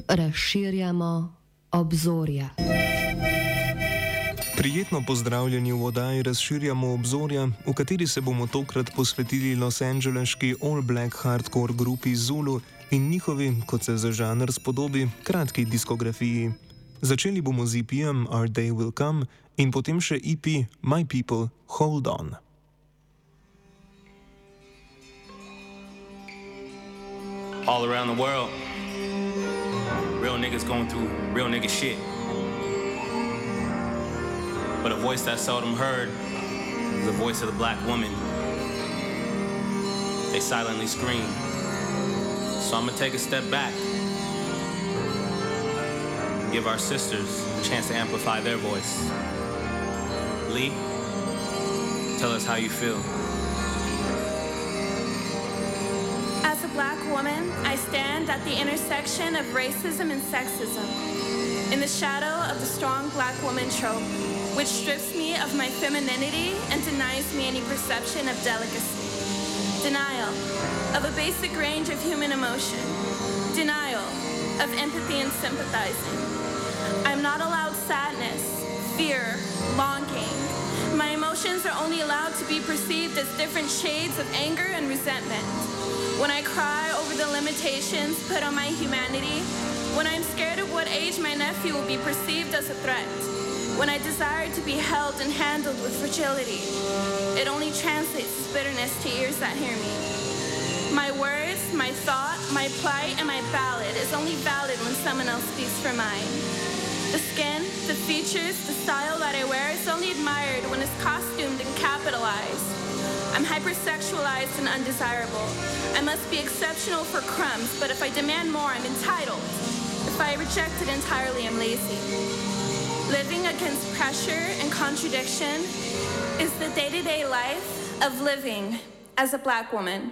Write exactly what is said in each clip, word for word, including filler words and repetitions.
Razširjamo obzorja. Prijetno pozdravljeni v oddaji Razširjamo obzorja, v kateri se bomo tokrat posvetili losangeleški All Black hardcore grupi Zulu in njihovi, kot se za žanr spodobi, kratki diskografiji. Začeli bomo z E P-jem Our Day Will Come in potem še E P My People Hold On. All around the world, real niggas going through real nigga shit. But a voice that's seldom heard is the voice of the black woman. They silently scream. So I'm gonna take a step back. Give our sisters a chance to amplify their voice. Lee, tell us how you feel. As a black woman, I stand at the intersection of racism and sexism, in the shadow of the strong black woman trope, which strips me of my femininity and denies me any perception of delicacy. Denial of a basic range of human emotion. Denial of empathy and sympathizing. I'm not allowed sadness, fear, longing. My emotions are only allowed to be perceived as different shades of anger and resentment. When I cry over the limitations put on my humanity, when I'm scared of what age my nephew will be perceived as a threat, when I desire to be held and handled with fragility, it only translates as bitterness to ears that hear me. My words, my thought, my plight, and my ballad is only valid when someone else speaks for mine. The skin, the features, the style that I wear is only admired when it's costumed and capitalized. I'm hypersexualized and undesirable. I must be exceptional for crumbs, but if I demand more, I'm entitled. If I reject it entirely, I'm lazy. Living against pressure and contradiction is the day-to-day life of living as a black woman.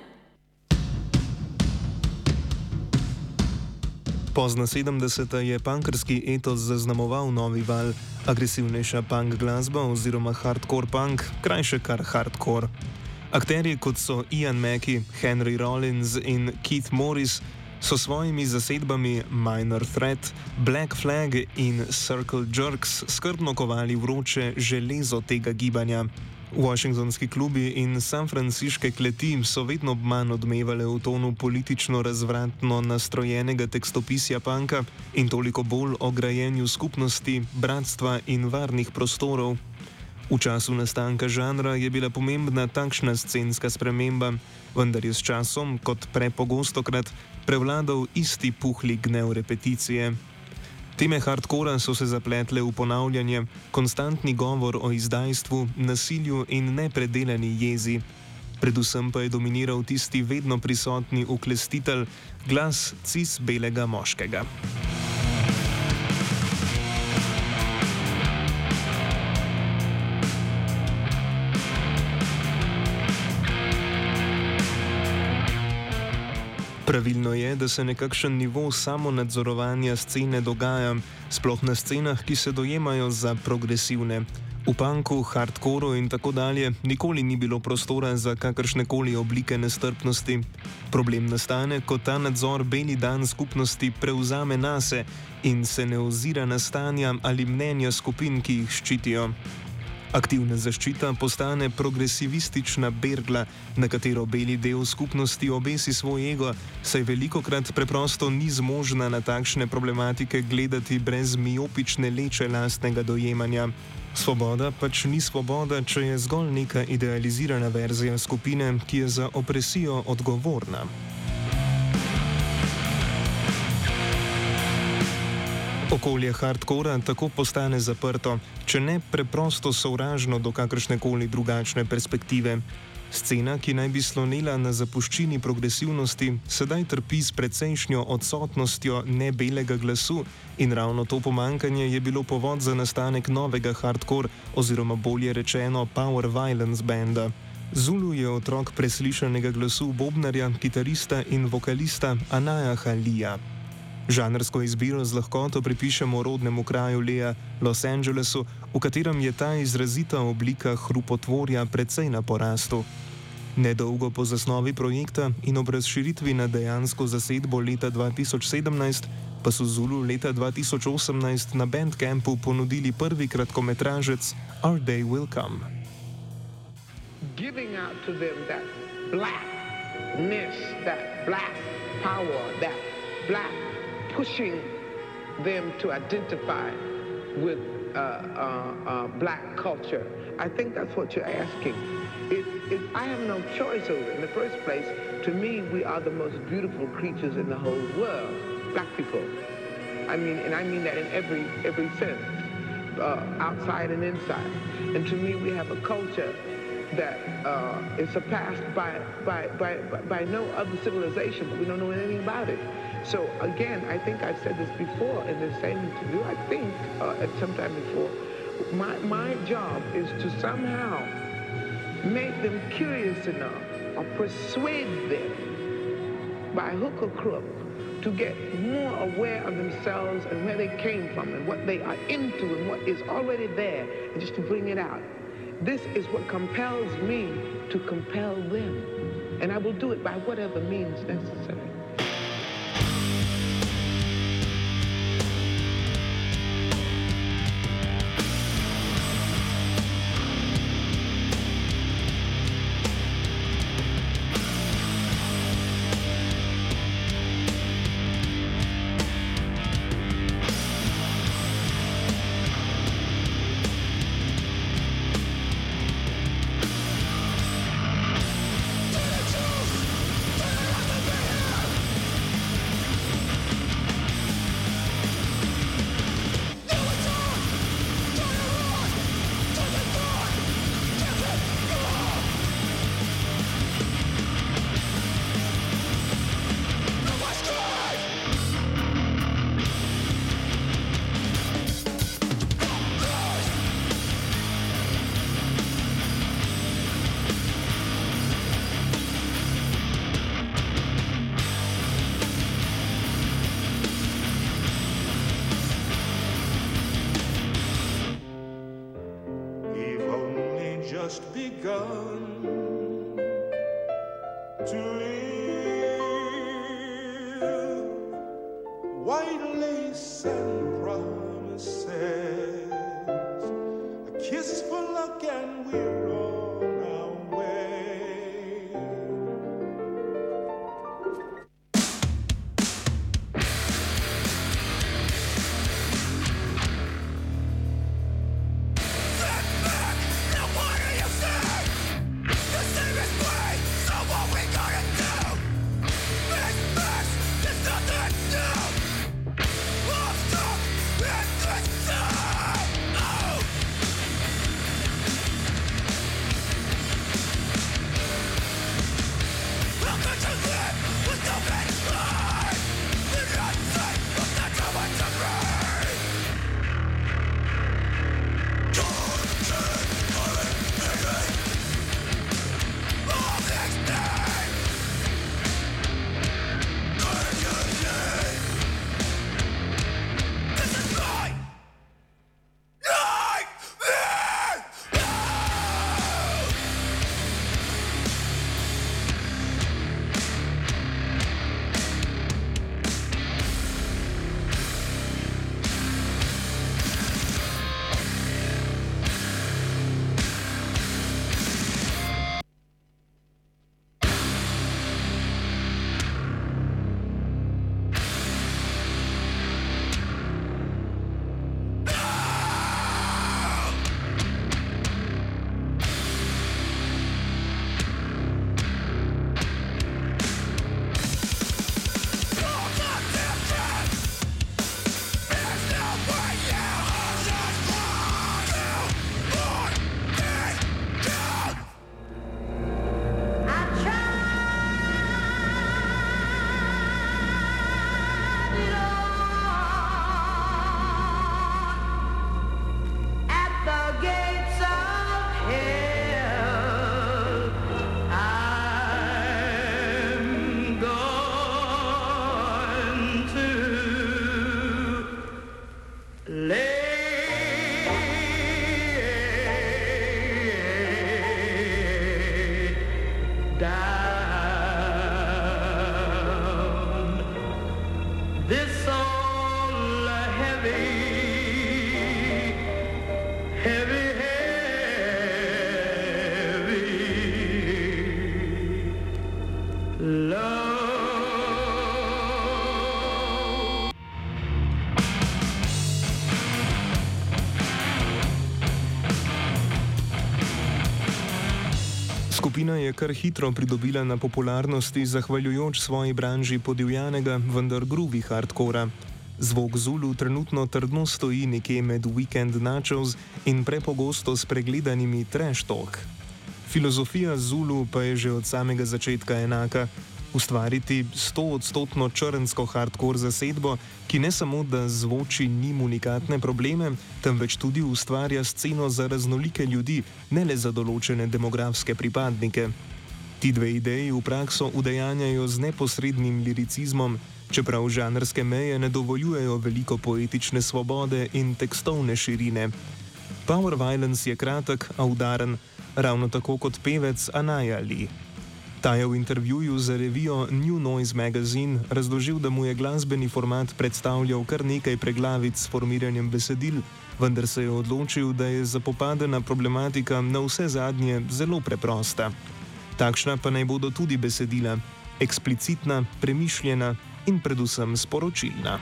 Pozna sedemdeseta je punkerski etos zaznamoval novi val, agresivnejša punk glasba oziroma hardcore punk, krajše kar hardcore. Akterji kot so Ian Mackey, Henry Rollins in Keith Morris so svojimi zasedbami Minor Threat, Black Flag in Circle Jerks skrbno kovali vroče železo tega gibanja. Washingtonski klubi in sanfranciške kleti so vedno manj odmevale v tonu politično razvratno nastrojenega tekstopisja punka in toliko bolj o grajenju skupnosti, bratstva in varnih prostorov. V času nastanka žanra je bila pomembna takšna scenska sprememba, vendar je s časom, kot prepogostokrat, prevladal isti puhli gnev repeticije. Teme hardkora so se zapletle v ponavljanje, konstantni govor o izdajstvu, nasilju in nepredelani jezi. Predvsem pa je dominiral tisti vedno prisotni uklestitelj, glas cis-belega moškega. Pravilno je, da se nekakšen nivo samonadzorovanja scene dogaja, sploh na scenah, ki se dojemajo za progresivne. V punku, hardkoru in tako dalje nikoli ni bilo prostora za kakršnekoli oblike nestrpnosti. Problem nastane, ko ta nadzor beli dan skupnosti prevzame nase in se ne ozira na stanja ali mnenja skupin, ki jih ščitijo. Aktivna zaščita postane progresivistična bergla, na katero beli del skupnosti obesi svoj ego, saj velikokrat preprosto ni zmožna na takšne problematike gledati brez miopične leče lastnega dojemanja. Svoboda pač ni svoboda, če je zgolj neka idealizirana verzija skupine, ki je za opresijo odgovorna. Okolje hardkora tako postane zaprto, če ne preprosto sovražno do kakršnekoli drugačne perspektive. Scena, ki naj bi slonela na zapuščini progresivnosti, sedaj trpi s precejšnjo odsotnostjo nebelega glasu in ravno to pomankanje je bilo povod za nastanek novega hardcore oziroma bolje rečeno power violence banda. Zulu je otrok preslišanega glasu bobnarja, kitarista in vokalista Anayaha Leeja. Žanrsko izbiro z lahkoto pripišemo rodnemu kraju Leeja, Los Angelesu, v katerem je ta izrazita oblika hrupotvorja precej na porastu. Nedolgo po zasnovi projekta in ob razširitvi na dejansko zasedbo leta dva tisoč sedemnajst pa so Zulu leta dva tisoč osemnajst na Bandcampu ponudili prvi kratkometražec Our Day Will Come. Giving out to them that blackness, that black power, that black pushing them to identify with uh, uh, uh, black culture. I think that's what you're asking. It, it, I have no choice over it. In the first place, to me, we are the most beautiful creatures in the whole world, black people. I mean, and I mean that in every every sense, uh, outside and inside. And to me, we have a culture that uh, is surpassed by, by, by, by no other civilization, but we don't know anything about it. So again, I think I've said this before in the same interview, I think, uh, at some time before, my, my job is to somehow make them curious enough or persuade them by hook or crook to get more aware of themselves and where they came from and what they are into and what is already there, and just to bring it out. This is what compels me to compel them, and I will do it by whatever means necessary. What do you say? The same as me, so what we gonna do? Skupina je kar hitro pridobila na popularnosti zahvaljujoč svoji branži podivjanega, vendar groovy hardcora. Zvok Zulu trenutno trdno stoji nekje med Weekend Nachos in prepogosto spregledanimi Trash Talk. Filozofija Zulu pa je že od samega začetka enaka: ustvariti stoodstotno črnsko hardcore zasedbo, ki ne samo da zvoči njim unikatne probleme, temveč tudi ustvarja sceno za raznolike ljudi, ne le za določene demografske pripadnike. Ti dve ideji v prakso udejanjajo z neposrednim liricizmom, čeprav žanrske meje ne dovoljujejo veliko poetične svobode in tekstovne širine. Power Violence je kratek, a udaren, ravno tako kot pevec Anaya Lee. Ta je v intervjuju za revijo New Noise Magazine razložil, da mu je glasbeni format predstavljal kar nekaj preglavic s formiranjem besedil, vendar se je odločil, da je zapopadena problematika na vse zadnje zelo preprosta. Takšna pa naj bodo tudi besedila: eksplicitna, premišljena in predvsem sporočilna.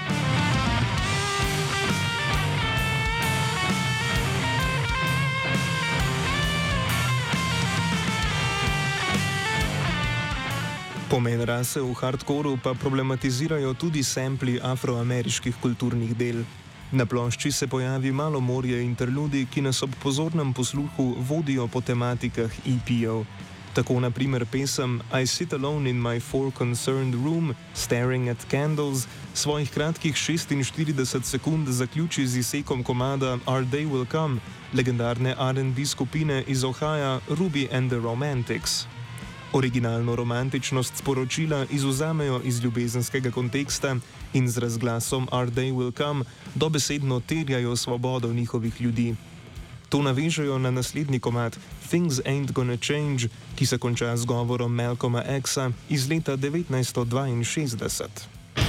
Pomen rase v hardcoru pa problematizirajo tudi sampli afroameriških kulturnih del. Na plošči se pojavi malo morje interludij, ki nas ob pozornem posluhu vodijo po tematikah E P-ov. Tako na primer pesem I Sit Alone in My Four Concerned Room, Staring at Candles, svojih kratkih šestinštirideset sekund zaključi z izsekom komada Our Day Will Come, legendarne R and B skupine iz Ohia Ruby and the Romantics. Originalno romantičnost sporočila izuzamejo iz ljubezenskega konteksta in z razglasom Our Day Will Come dobesedno terjajo svobodo njihovih ljudi. To navežejo na naslednji komad Things Ain't Gonna Change, ki se konča z govorom Malcolma Xa iz leta devetnajststo dvainšestdeset.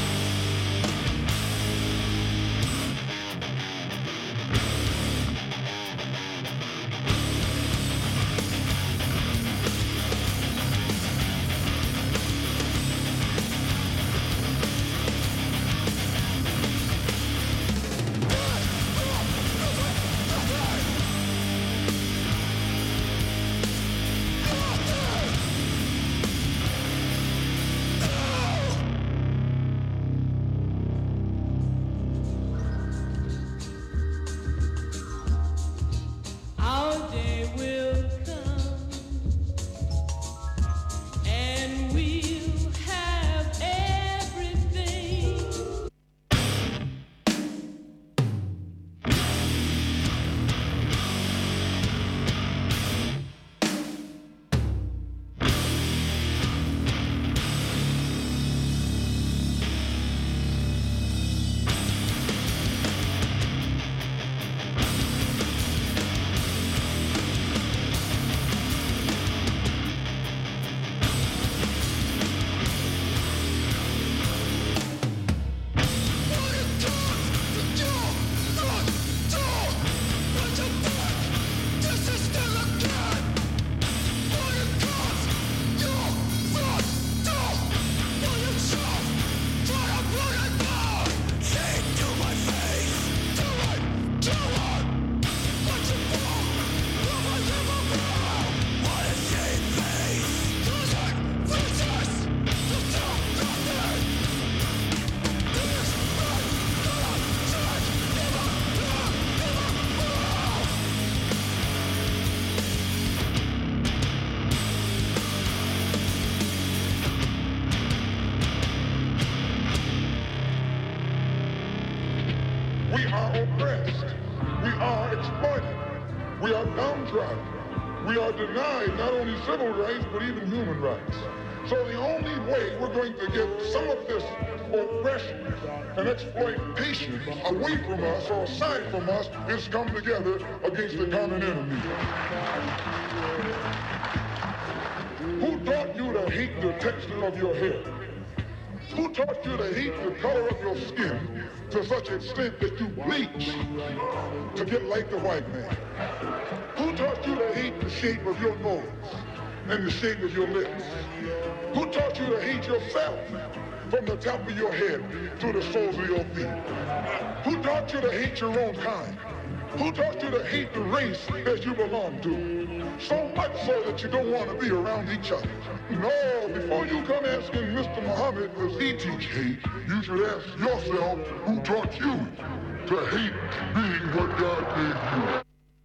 We are downtrodden. We are denied not only civil rights, but even human rights. So the only way we're going to get some of this oppression and exploitation away from us or aside from us is come together against the common enemy. Who taught you to hate the texture of your hair? Who taught you to hate the color of your skin to such extent that you bleach to get like the white man? Who taught you to hate the shape of your nose and the shape of your lips? Who taught you to hate yourself from the top of your head to the soles of your feet? Who taught you to hate your own kind? Who taught you to hate the race that you belong to? So much so that you don't want to be around each other. No, before you come asking Mister Muhammad, does he teach hate, you should ask yourself, who taught you to hate being what God gave you?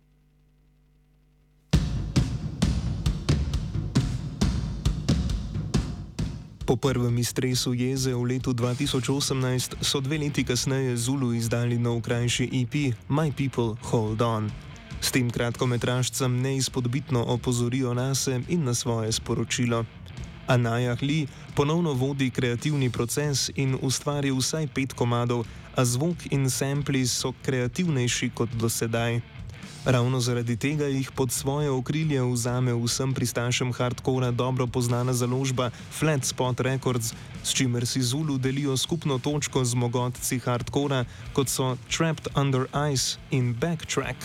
Po prvem iztresu jeze v letu dva tisoč osemnajst so dve leti kasneje Zulu izdali nov krajši E P My People Hold On. S tem kratkometražcem neizpodbitno opozorijo nase in na svoje sporočilo. Anayah Lee ponovno vodi kreativni proces in ustvari vsaj pet komadov, a zvok in sampli so kreativnejši kot do sedaj. Ravno zaradi tega jih pod svoje okrilje vzame vsem pristašem hardcora dobro poznana založba Flat Spot Records, s čimer si Zulu delijo skupno točko z mogotci hardcora, kot so Trapped Under Ice in Backtrack.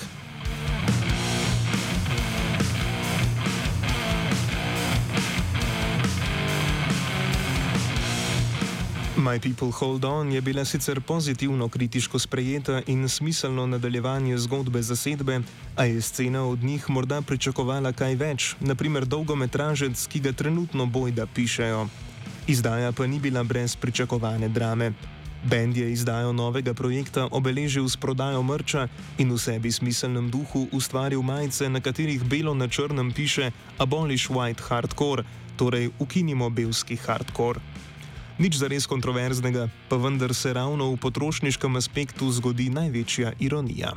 My People Hold On je bila sicer pozitivno kritiško sprejeta in smiselno nadaljevanje zgodbe zasedbe, a je scena od njih morda pričakovala kaj več, naprimer dolgometražec, ki ga trenutno bojda pišejo. Izdaja pa ni bila brez pričakovane drame. Band je izdajo novega projekta obeležil s prodajo merča in v sebi smiselnem duhu ustvaril majice, na katerih belo na črnem piše Abolish White Hardcore, torej ukinimo belski hardcore. Nič zares kontroverznega, pa vendar se ravno v potrošniškem aspektu zgodi največja ironija.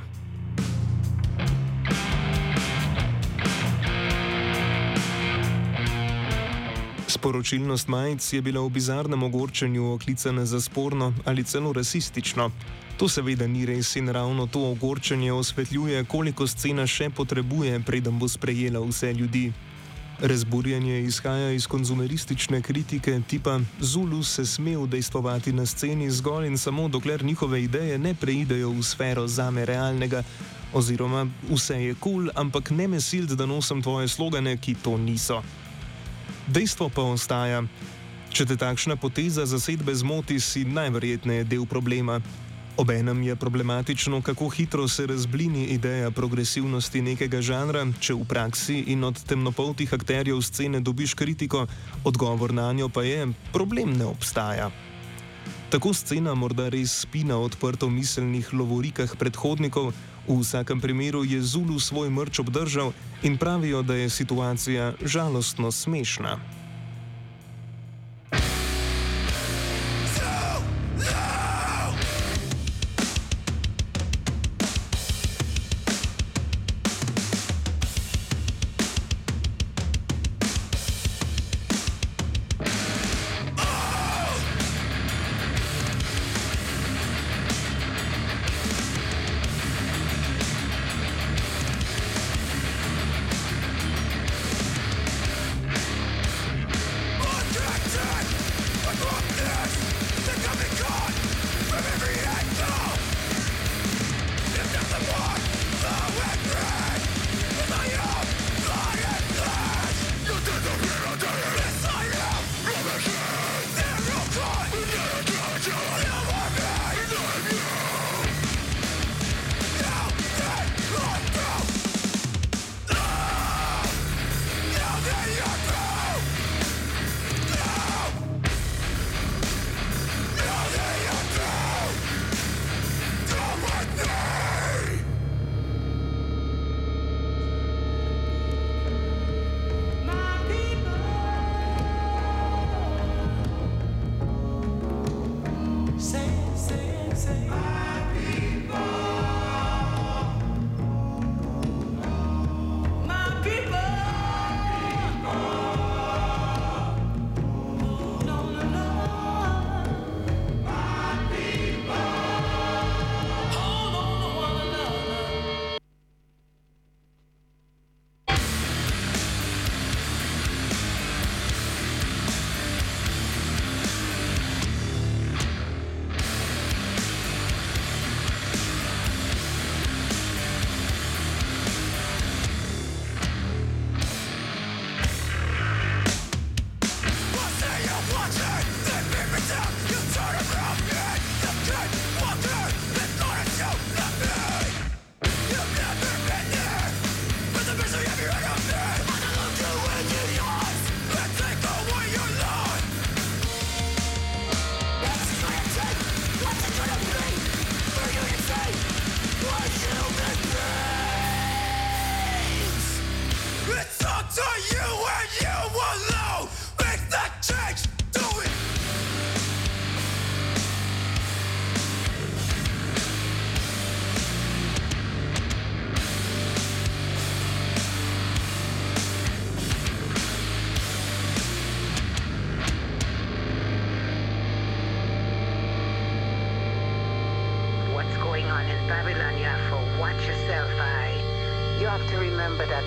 Sporočilnost majic je bila v bizarnem ogorčenju oklicana za sporno ali celo rasistično. To seveda ni res in ravno to ogorčenje osvetljuje, koliko scena še potrebuje, preden bo sprejela vse ljudi. Razburjenje izhaja iz konzumeristične kritike tipa Zulu se sme udejstvovati na sceni zgolj in samo dokler njihove ideje ne preidejo v sfero zame realnega, oziroma vse je kul, cool, ampak ne me silt, da nosim tvoje slogane, ki to niso. Dejstvo pa ostaja. Če te takšna poteza zasedbe zmoti, si najverjetneje del problema. Obenem je problematično, kako hitro se razblini ideja progresivnosti nekega žanra, če v praksi in od temnopoltih akterjev scene dobiš kritiko, odgovor na njo pa je, problem ne obstaja. Tako scena morda res spi na odprto miselnih lovorikah predhodnikov, v vsakem primeru je Zulu svoj merč obdržal in pravijo, da je situacija žalostno smešna.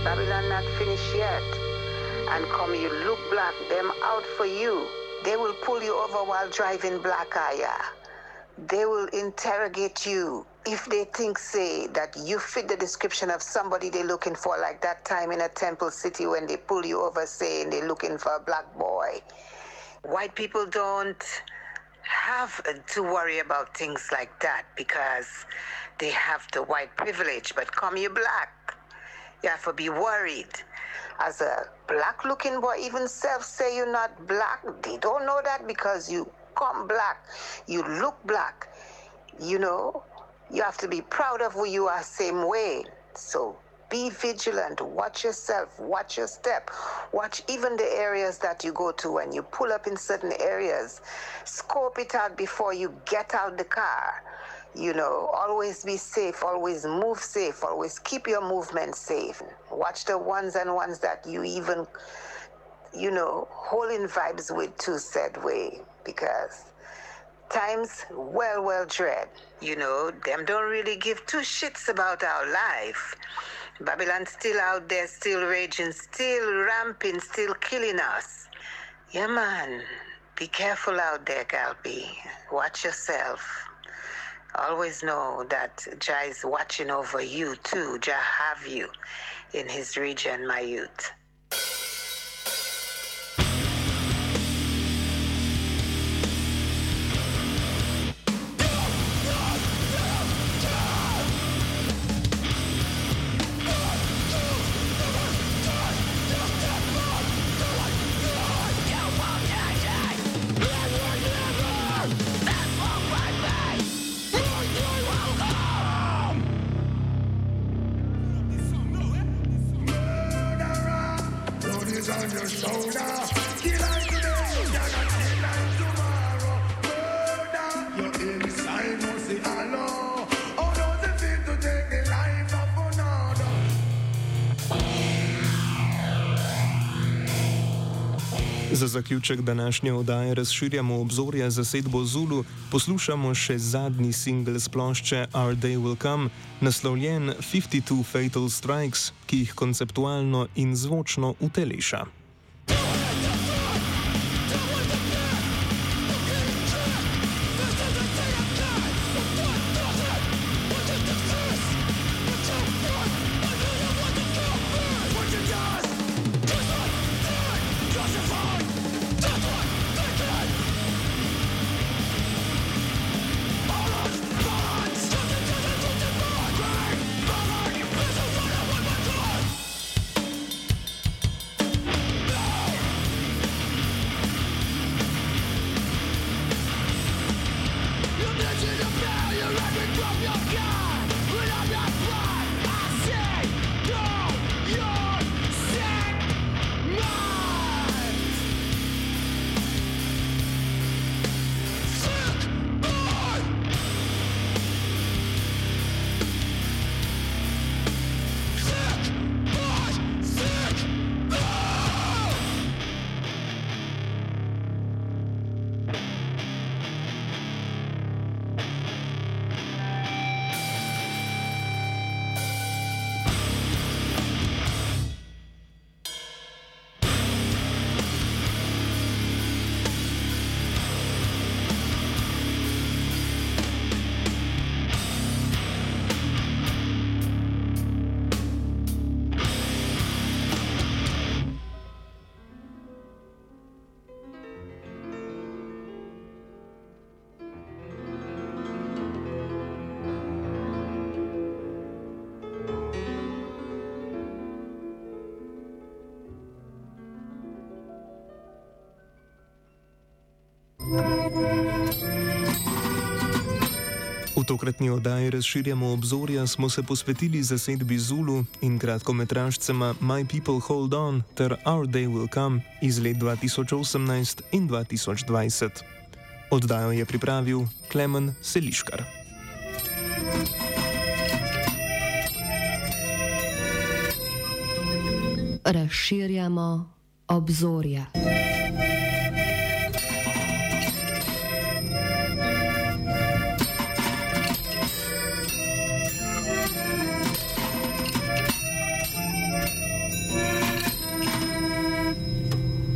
Babylon not finished yet. And come you look black, them out for you. They will pull you over while driving black eye. They will interrogate you if they think, say, that you fit the description of somebody they're looking for, like that time in a Temple City when they pull you over saying they're looking for a black boy. White people don't have to worry about things like that because they have the white privilege. But come you black, you have to be worried. As a black-looking boy, even self say you're not black. They don't know that because you come black, you look black. You know, you have to be proud of who you are same way. So be vigilant, watch yourself, watch your step, watch even the areas that you go to when you pull up in certain areas. Scope it out before you get out the car. You know, always be safe, always move safe, always keep your movement safe. Watch the ones and ones that you even, you know, holding vibes with too said way, because times well, well dread. You know, them don't really give two shits about our life. Babylon still out there, still raging, still ramping, still killing us. Yeah, man, be careful out there, Galbi. Watch yourself. Always know that Jah is watching over you too. Jah have you in his region, my youth. Za zaključek današnje oddaje razširjamo obzorje zasedbo Zulu, poslušamo še zadnji singl s plošče Our Day Will Come, naslovljen fifty two Fatal Strikes, ki jih konceptualno in zvočno uteleša. V tokratni oddaji razširjamo obzorja smo se posvetili zasedbi Zulu in kratkometražcema My People Hold On ter Our Day Will Come iz let dva tisoč osemnajst in dva tisoč dvajset. Oddajo je pripravil Klemen Seliškar. Razširjamo obzorja.